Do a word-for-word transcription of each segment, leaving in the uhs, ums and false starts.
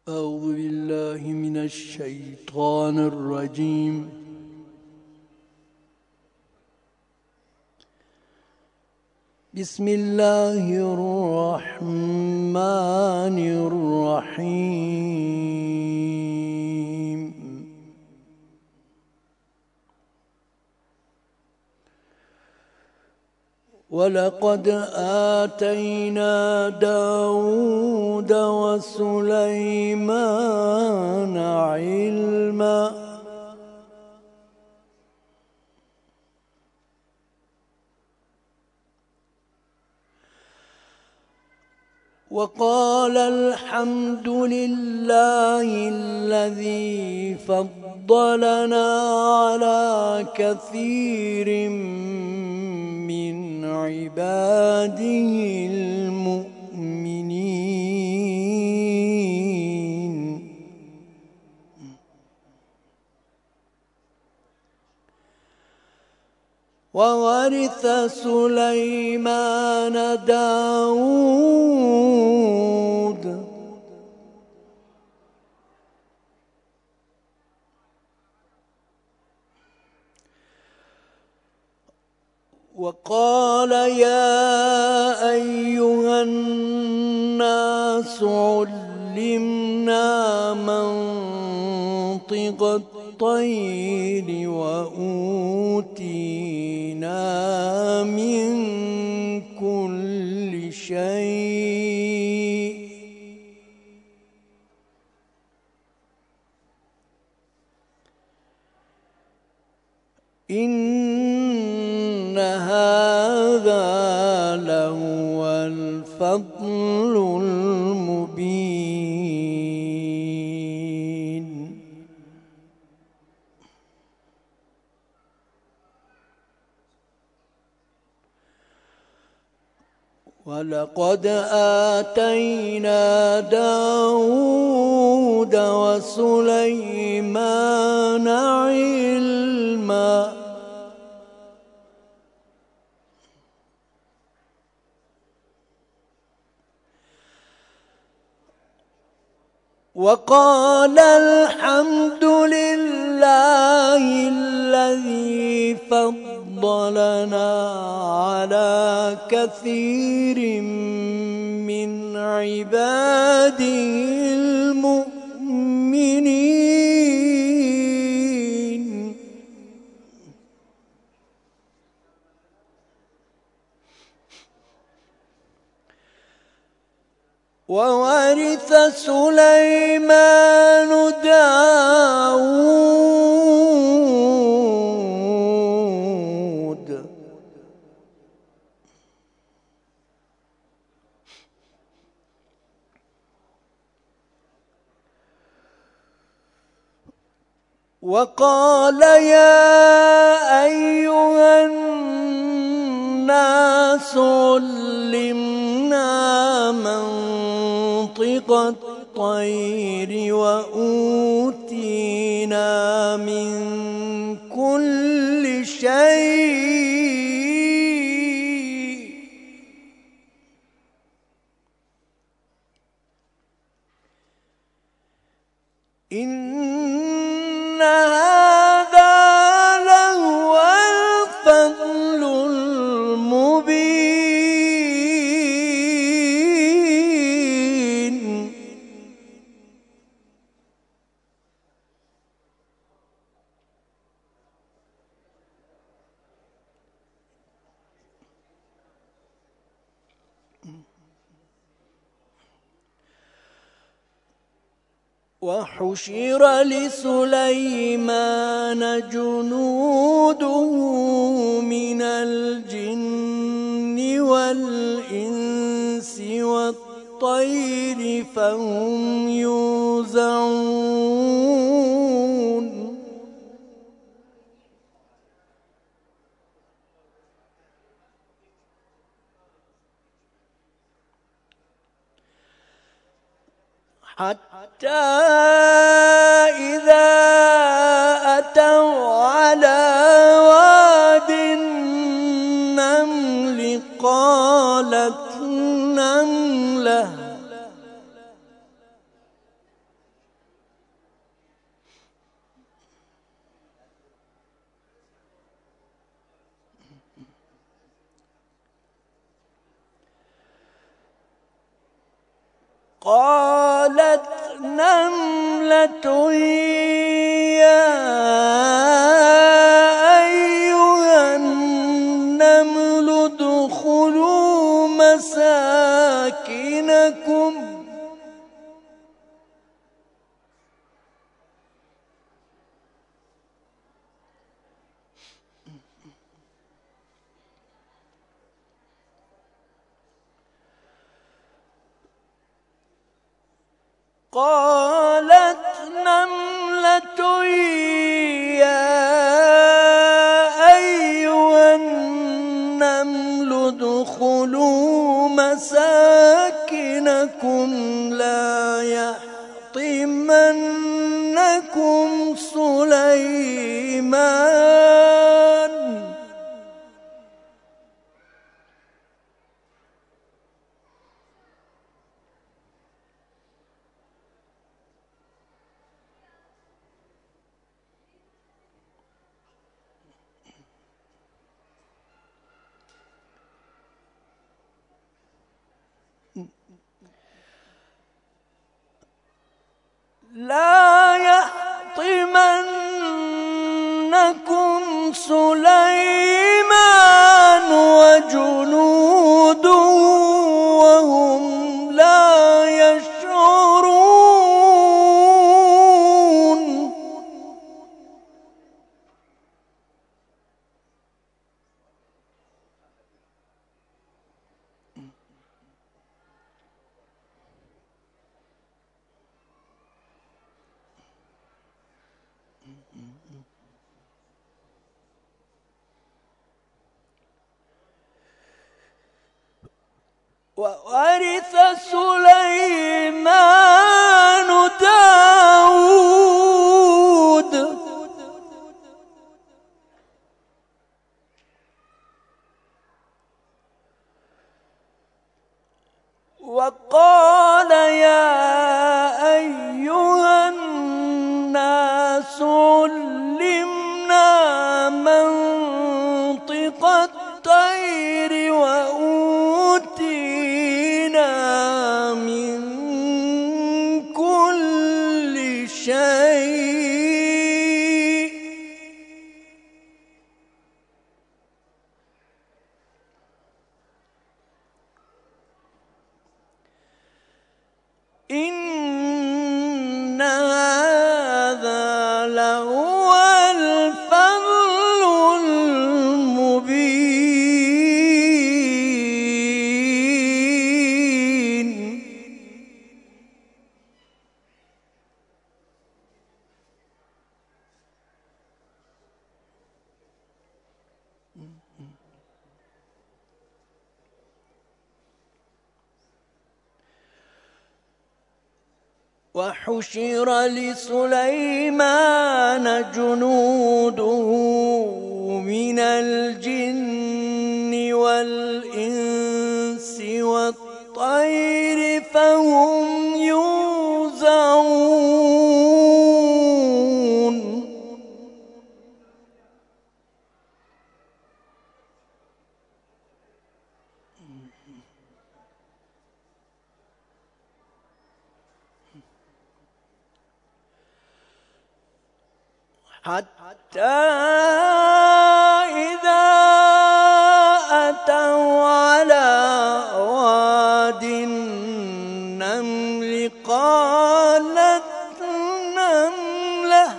أعوذ بالله من الشيطان الرجيم. بسم الله الرحمن الرحيم. ولقد آتينا داود وسليمان علما وقال الحمد لله الذي فضلنا على كثير من عباده المؤمنين. وورث سليمان داود وقال يا أيها الناس علمنا منطق الطير وأوتينا من كل شيء إن هذا لهو الفضل المبين. ولقد آتينا داود وسليمان علما وقال الحمد لله الذي فضلنا على كثير من عباده المؤمنين. وورث سليمان داود وقال يا أيها الناس علمنا منطق الطير وأوتينا من كل شيء إن هذا لهو الفضل المبين. وحشر لسليمان جنوده من الجن والإنس والطير فهم يوزعون. حتى إذا أتوا على واد النمل قالت نملة قالت نملة يا أيها النمل ادخلوا مساكنكم قالت نملة يا أيها النمل ادخلوا مساكنكم لا يحطمنكم سليمان لا يحطمنكم سليمان وجنوده وهم لا يشعرون وورث سليمان داود وقال يا أيها الناس علمنا منطق الطير وأوتينا من كل شيء إن هذا لهو الفضل المبين وحشر لسليمان جنوده من الجن والإنس والطير فهم يوزعون حتى إذا أتوا على واد النمل قالت نملة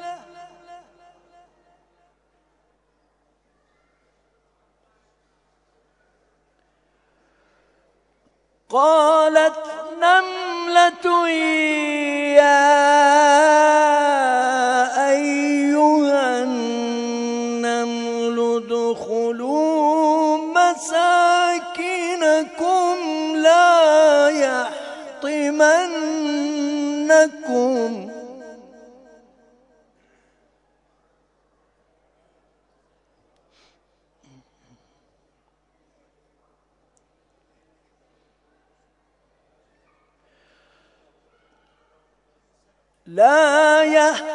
قالت نملة يا أيها النمل ادخلوا مساكنكم لا يحطمنكم لا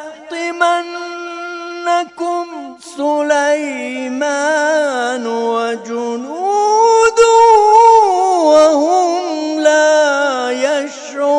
يحطمنكم سليمان وجنوده وهم لا يشعرون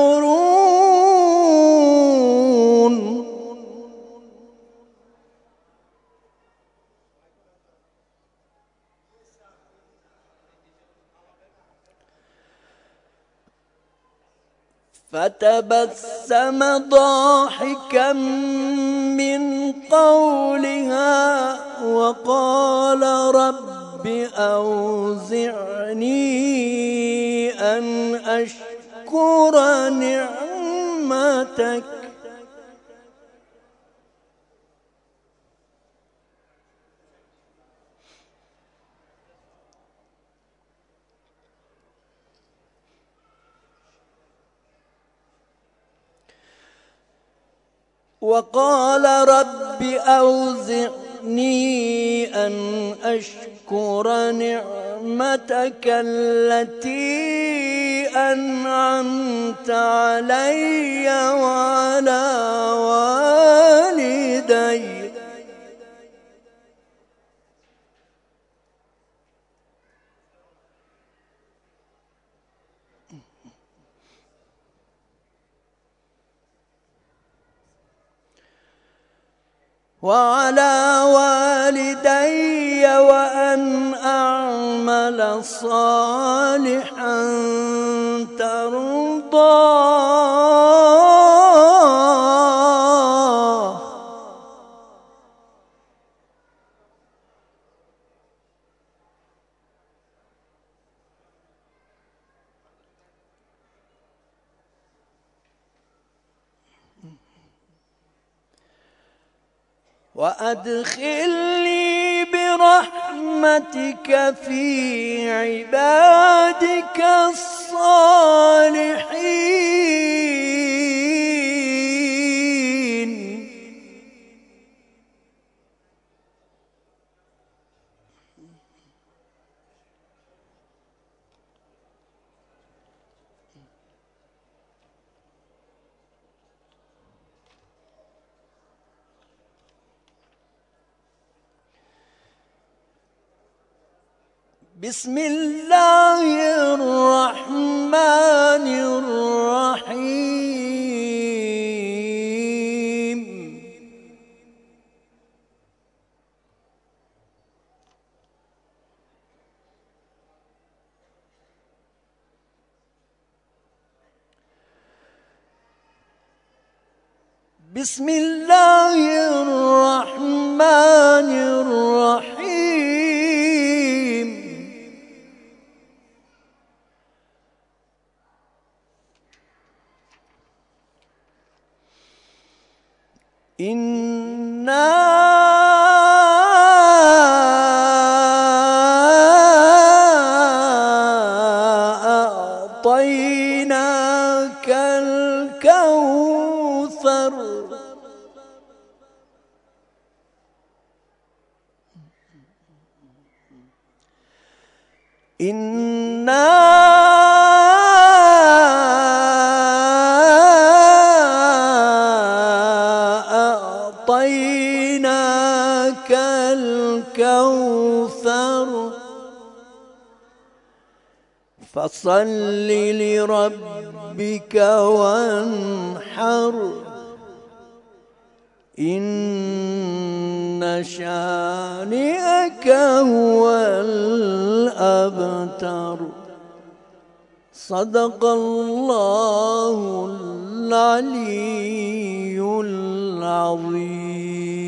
فتبسم ضاحكا من قولها وقال رب أوزعني أن أشكر نعمتك وقال رب أوزعني أن أشكر نعمتك التي أنعمت علي وعلى والدي وعلى والدي وأن أعمل صالحا ترضاه وأدخلني برحمتك في عبادك الصالحين بسم الله الرحمن الرحيم بسم الله الرحمن الرحيم إنا أعطيناك الكوثر إنا أعطيناك الكوثر فصل لربك وانحر إن شانئك هو الأبتر صدق الله العلي العظيم.